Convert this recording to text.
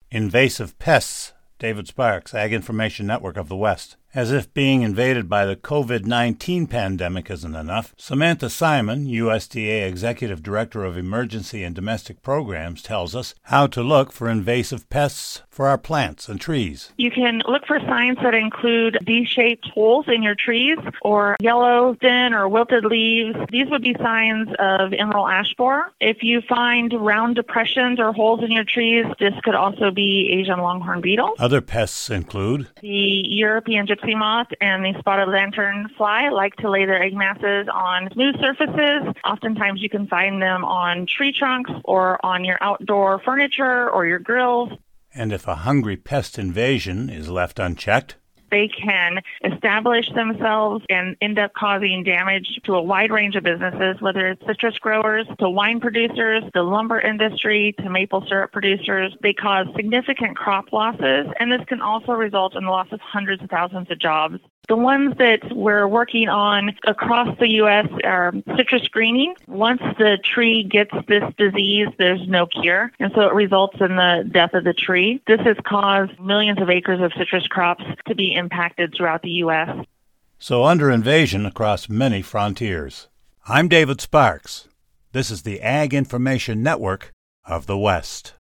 Invasive pests. David Sparks, Ag Information Network of the West. As if being invaded by the COVID-19 pandemic isn't enough, Samantha Simon, USDA Executive Director of Emergency and Domestic Programs, tells us how to look for invasive pests for our plants and trees. You can look for signs that include D-shaped holes in your trees or yellow, thin, or wilted leaves. These would be signs of emerald ash borer. If you find round depressions or holes in your trees, this could also be Asian longhorn beetle. Other pests include the European gypsy moth and the spotted lanternfly like to lay their egg masses on smooth surfaces. Oftentimes you can find them on tree trunks or on your outdoor furniture or your grills. And if a hungry pest invasion is left unchecked, they can establish themselves and end up causing damage to a wide range of businesses, whether it's citrus growers, to wine producers, the lumber industry, to maple syrup producers. They cause significant crop losses, and this can also result in the loss of hundreds of thousands of jobs. The ones that we're working on across the U.S. are citrus greening. Once the tree gets this disease, there's no cure, and so it results in the death of the tree. This has caused millions of acres of citrus crops to be impacted throughout the U.S. So under invasion across many frontiers. I'm David Sparks. This is the Ag Information Network of the West.